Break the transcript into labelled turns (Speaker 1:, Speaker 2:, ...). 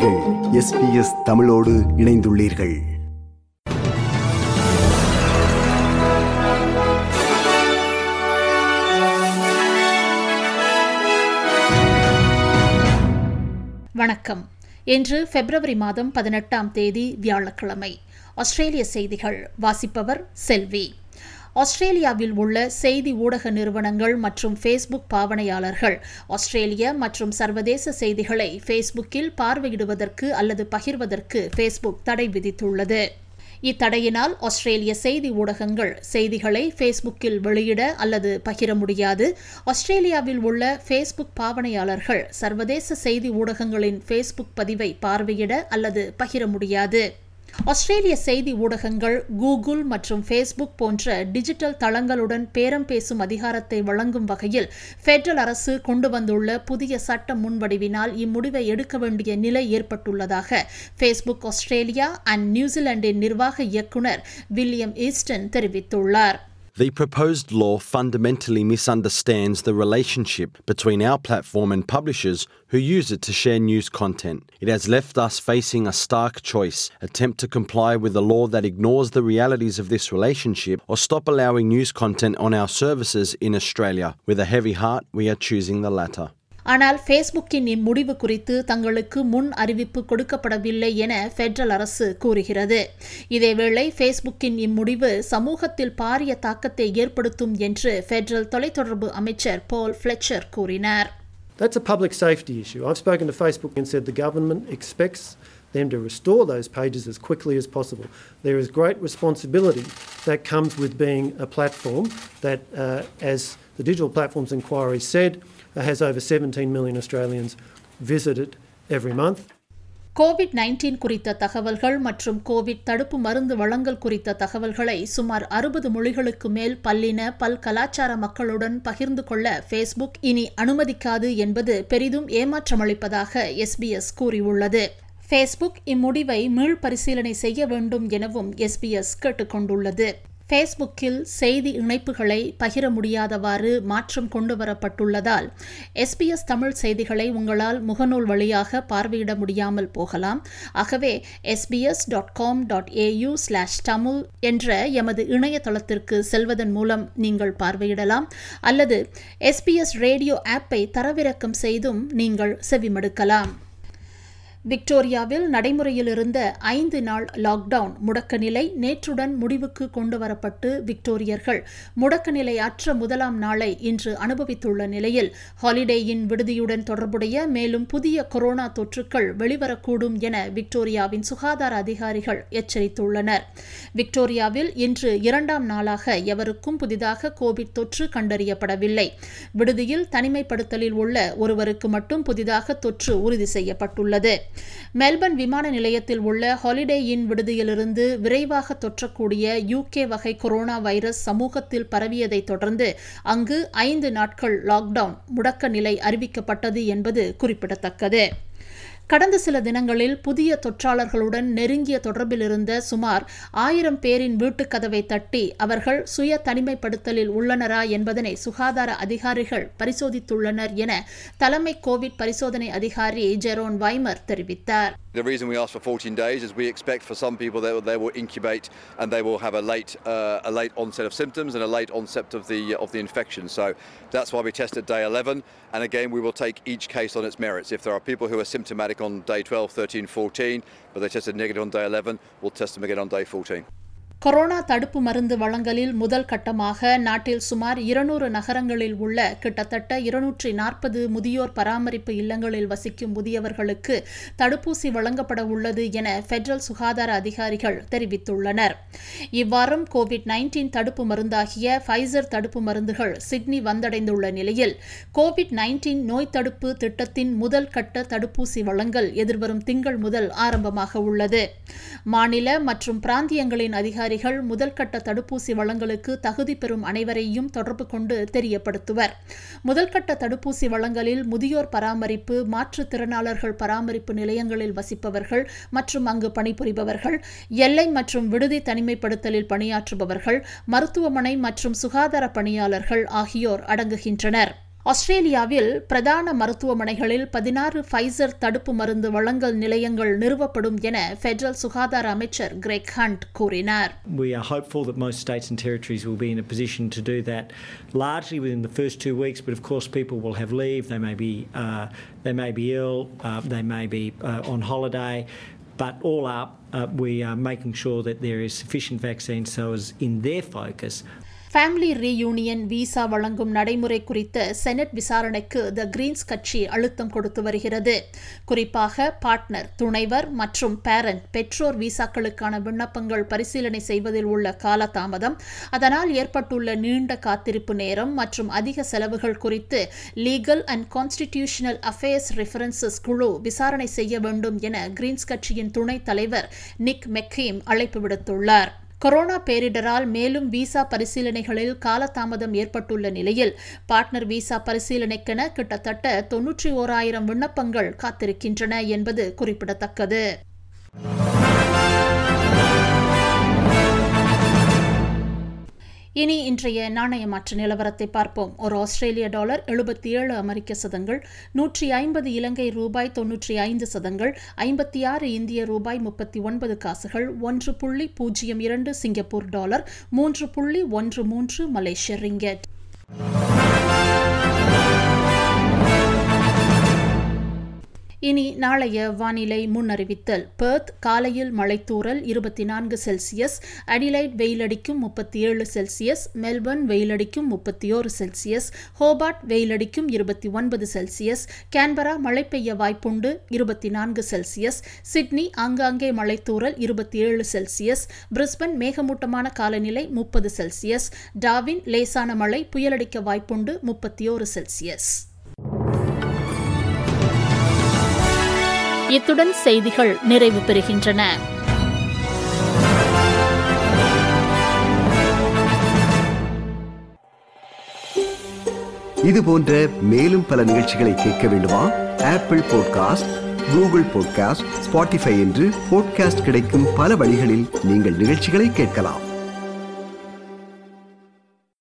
Speaker 1: நீங்கள் SBS தமிழோடு இணைந்துள்ளீர்கள்.
Speaker 2: வணக்கம். இன்று பிப்ரவரி மாதம் 18 வியாழக்கிழமை. ஆஸ்திரேலிய செய்திகள் வாசிப்பவர் செல்வி. ஆஸ்திரேலியாவில் உள்ள செய்தி ஊடக நிறுவனங்கள் மற்றும் ஃபேஸ்புக் பாவனையாளர்கள் ஆஸ்திரேலிய மற்றும் சர்வதேச செய்திகளை ஃபேஸ்புக்கில் பார்வையிடுவதற்கு அல்லது பகிர்வதற்கு ஃபேஸ்புக் தடை விதித்துள்ளது. இத்தடையினால் ஆஸ்திரேலிய செய்தி ஊடகங்கள் செய்திகளை ஃபேஸ்புக்கில் வெளியிட அல்லது பகிர முடியாது. ஆஸ்திரேலியாவில் உள்ள ஃபேஸ்புக் பாவனையாளர்கள் சர்வதேச செய்தி ஊடகங்களின் ஃபேஸ்புக் பதிவை பார்வையிட அல்லது பகிர முடியாது. ஆஸ்திரேலிய செய்தி ஊடகங்கள் கூகுள் மற்றும் ஃபேஸ்புக் போன்ற டிஜிட்டல் தளங்களுடன் பேரம் பேசும் அதிகாரத்தை வழங்கும் வகையில் பெடரல் அரசு கொண்டு வந்துள்ள புதிய சட்ட முன்வடிவினால் இம்முடிவை எடுக்க வேண்டிய நிலை ஏற்பட்டுள்ளதாக ஃபேஸ்புக் ஆஸ்திரேலியா அண்ட் நியூசிலாந்தின் நிர்வாக இயக்குநர் வில்லியம் ஈஸ்டன் தெரிவித்துள்ளார்.
Speaker 3: The proposed law fundamentally misunderstands the relationship between our platform and publishers who use it to share news content. It has left us facing a stark choice: attempt to comply with a law that ignores the realities of this relationship, or stop allowing news content on our services in Australia. With a heavy heart, we are choosing the latter.
Speaker 2: ஆனால் ஃபேஸ்புக்கின் இம்முடிவு குறித்து தங்களுக்கு முன் அறிவிப்பு கொடுக்கப்படவில்லை என federal அரசு கூறுகிறது. இதேவேளை ஃபேஸ்புக்கின் இம்முடிவு சமூகத்தில் பாரிய தாக்கத்தை ஏற்படுத்தும் என்று பெடரல் தொலைத்தொடர்பு அமைச்சர் பால் ஃபிளெச்சர் கூறினார்.
Speaker 4: That's a public safety issue. I've spoken to Facebook and said the government expects them to restore those pages as quickly as possible. There is great responsibility that comes with being a platform that, as the Digital Platforms Inquiry said, has over 17 million Australians visit it every month.
Speaker 2: COVID-19 குறித்த தகவல்கள் மற்றும் Covid தடுப்பு மருந்து வழங்கல் குறித்த தகவல்களை சுமார் 60 மொழிகளுக்கு மேல் பல்கலாச்சார மக்களுடன் பகிர்ந்து கொள்ள ஃபேஸ்புக் இனி அனுமதிக்காது என்பது பெரிதும் ஏமாற்றமளிப்பதாக SBS கூறியுள்ளது. ஃபேஸ்புக் இம்முடிவை மீள்பரிசீலனை செய்ய வேண்டும் எனவும் SBS கேட்டுக்கொண்டுள்ளது. ஃபேஸ்புக்கில் செய்தி இணைப்புகளை பகிர முடியாதவாறு மாற்றம் கொண்டுவரப்பட்டுள்ளதால் SBS தமிழ் செய்திகளை உங்களால் முகநூல் வழியாக பார்வையிட முடியாமல் போகலாம். ஆகவே sbs.com.au/tamil என்ற எமது இணையதளத்திற்கு செல்வதன் மூலம் நீங்கள் பார்வையிடலாம், அல்லது SBS ரேடியோ ஆப்பை தரவிறக்கம் செய்தும் நீங்கள் செவிமடுக்கலாம். விக்டோரியாவில் நடைமுறையில் இருந்த 5 நாள் லாக்டவுன் முடக்க நிலை நேற்றுடன் முடிவுக்கு கொண்டுவரப்பட்டு விக்டோரியர்கள் முடக்க நிலை அற்ற முதலாம் நாளை இன்று அனுபவித்துள்ள நிலையில் ஹாலிடேயின் விடுதியுடன் தொடர்புடைய மேலும் புதிய கொரோனா தொற்றுக்கள் வெளிவரக்கூடும் என விக்டோரியாவின் சுகாதார அதிகாரிகள் எச்சரித்துள்ளனர். விக்டோரியாவில் இன்று 2ஆம் நாளாக எவருக்கும் புதிதாக கோவிட் தொற்று கண்டறியப்படவில்லை. விடுதியில் தனிமைப்படுத்தலில் உள்ள ஒருவருக்கு மட்டும் புதிதாக தொற்று உறுதி செய்யப்பட்டுள்ளது. மெல்பர்ன் விமான நிலையத்தில் உள்ள ஹாலிடே இன் விடுதியிலிருந்து விரைவாக தொற்றக்கூடிய UK வகை கொரோனா வைரஸ் சமூகத்தில் பரவியதை தொடர்ந்து அங்கு 5 நாட்கள் லாக்டவுன் முடக்க நிலை அறிவிக்கப்பட்டது என்பது குறிப்பிடத்தக்கது. கடந்த சில தினங்களில் புதிய தொற்றாளர்களுடன் நெருங்கிய தொடர்பில் இருந்த சுமார் 1000 பேரின் வீட்டுக் கதவை தட்டி அவர்கள் சுய தனிமைப்படுத்தலில் உள்ளனரா என்பதனை சுகாதார அதிகாரிகள் பரிசோதித்துள்ளனர் என தலைமை கோவிட் பரிசோதனை அதிகாரி ஜெரோன் வைமர் தெரிவித்தார்.
Speaker 5: The reason we ask for 14 days is we expect for some people they will incubate and they will have a late onset of symptoms and a late onset of the infection. So that's why we test at day 11, and again we will take each case on its merits. If there are people who are symptomatic on day 12, 13, 14, but they tested negative on day 11, we'll test them again on day 14.
Speaker 2: Corona தடுப்பு மருந்து வழங்கலில் முதல் கட்டமாக நாட்டில் சுமார் 200 நகரங்களில் உள்ள கிட்டத்தட்ட 240 முதியோர் பராமரிப்பு இல்லங்களில் வசிக்கும் முதியவர்களுக்கு தடுப்பூசி வழங்கப்பட உள்ளது என பெடரல் சுகாதார அதிகாரிகள் தெரிவித்துள்ளனர். இவ்வாரம் COVID-19 தடுப்பு மருந்தாகிய ஃபைசர் தடுப்பு மருந்துகள் சிட்னி வந்தடைந்துள்ள நிலையில் COVID-19 நோய் தடுப்பு திட்டத்தின் முதல் கட்ட தடுப்பூசி வழங்கல் எதிர்வரும் திங்கள் முதல் ஆரம்பமாக உள்ளது. மாநில மற்றும் பிராந்தியங்களின் அதிகாரிகள் முதல் கட்ட தடுப்பூசி வழங்கலுக்கு தகுதி பெறும் அனைவரையும் தொடர்பு கொண்டு தெரியப்படுத்துவர். முதல் கட்ட தடுப்பூசி வழங்கலில் முதியோர் பராமரிப்பு, மாற்றுத்திறனாளர்கள் பராமரிப்பு நிலையங்களில் வசிப்பவர்கள் மற்றும் அங்கு பணிபுரிபவர்கள், எல்லை மற்றும் விடுதி தனிமைப்படுத்தலில் பணியாற்றுபவர்கள், மருத்துவமனை மற்றும் சுகாதார பணியாளர்கள் ஆகியோர் அடங்குகின்றனர். ஆஸ்திரேலியாவில் பிரதான மருத்துவமனைகளில் 16 ஃபைசர் தடுப்பு மருந்து வழங்கல் நிலையங்கள் நிறுவப்படும் என பெடரல் சுகாதார அமைச்சர் கிரெக் ஹண்ட் கூறினார்.
Speaker 6: We are hopeful that most states and territories will be in a position to do that largely within the first 2 weeks, but of course people will have leave, they may be ill, they may be on holiday, but all up we are making sure that there is sufficient vaccine so as in their focus.
Speaker 2: Family reunion visa வழங்கும் நடைமுறை குறித்த senate விசாரணைக்கு த Green's கட்சி அழுத்தம் கொடுத்து வருகிறது. குறிப்பாக partner, துணைவர் மற்றும் பேரண்ட், பெற்றோர் விசாக்களுக்கான விண்ணப்பங்கள் பரிசீலனை செய்வதில் உள்ள காலதாமதம், அதனால் ஏற்பட்டுள்ள நீண்ட காத்திருப்பு நேரம் மற்றும் அதிக செலவுகள் குறித்து legal and constitutional affairs references குழு விசாரணை செய்ய வேண்டும் என கிரீன்ஸ் கட்சியின் துணைத் தலைவர் நிக் மெக்கீம் அழைப்பு விடுத்துள்ளார். கொரோனா பேரிடரால் மேலும் விசா பரிசீலனைகளில் காலதாமதம் ஏற்பட்டுள்ள நிலையில் பார்ட்னர் விசா பரிசீலனைக்கென கிட்டத்தட்ட 91,000 விண்ணப்பங்கள் காத்திருக்கின்றன என்பது குறிப்பிடத்தக்கது. இனி இன்றைய நாணய மாற்று நிலவரத்தை பார்ப்போம். ஒரு ஆஸ்திரேலிய டாலர் 77 அமெரிக்க சதங்கள், 150 இலங்கை ரூபாய் 95 சதங்கள், 56 இந்திய ரூபாய் 39 காசுகள், 1.02 சிங்கப்பூர் டாலர், 3.13 மலேசிய ரிங்கெட். இனி நாளைய வானிலை முன்னறிவித்தல். பெர்த் காலையில் மழைத்தூறல் 24 செல்சியஸ், அடிலைட் வெயிலடிக்கும் 37 செல்சியஸ், மெல்பர்ன் வெயிலடிக்கும் 31 செல்சியஸ், ஹோபார்ட் வெயிலடிக்கும் 29 செல்சியஸ், கேன்பரா மழை பெய்ய வாய்ப்புண்டு 24 செல்சியஸ், சிட்னி ஆங்காங்கே மழைத்தூறல் 27 செல்சியஸ், பிரிஸ்பன் மேகமூட்டமான காலநிலை 30 செல்சியஸ், டார்வின் லேசான மழை புயலடிக்க வாய்ப்புண்டு 31 செல்சியஸ். இத்துடன் செய்திகள் நிறைவு பெறுகின்றன.
Speaker 1: இது போன்ற மேலும் பல நிகழ்ச்சிகளை கேட்க வேண்டுமா? Apple podcast, Google podcast, Spotify என்று பாட்காஸ்ட் கிடைக்கும் பல வழிகளில் நீங்கள் நிகழ்ச்சிகளை கேட்கலாம்.